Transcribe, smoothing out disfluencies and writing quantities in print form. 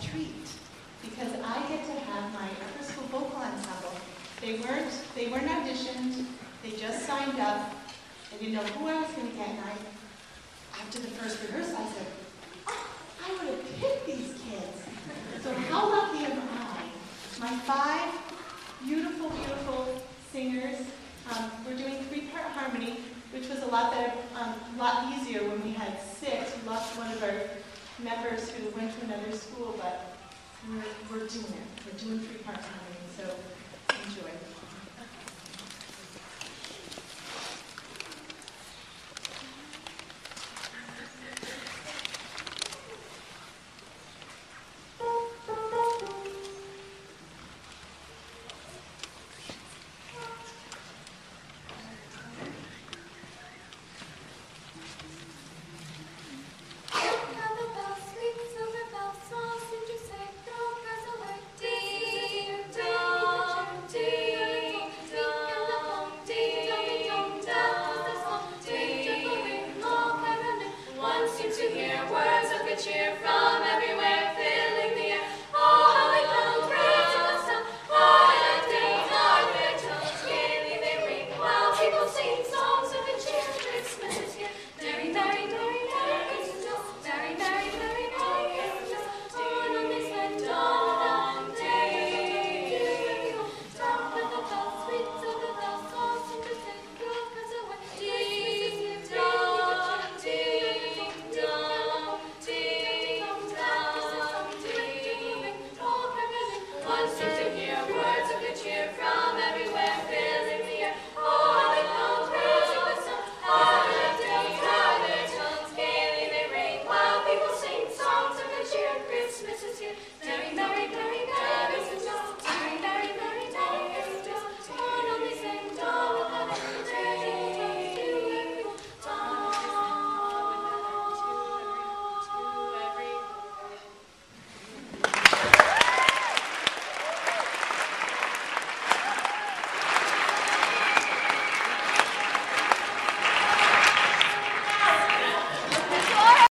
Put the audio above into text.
treat because I get to have my upper school vocal ensemble. They weren't auditioned, they just signed up. I didn't know who I was going to get, and after the first rehearsal, I said, oh, I would have picked these kids. So how lucky am I? My 5 beautiful, beautiful singers. We're doing 3-part harmony, which was a lot better, a lot easier when we had 6. We lost one of our members who went to another school, but we're doing it. We're doing 3-part harmony, so enjoy.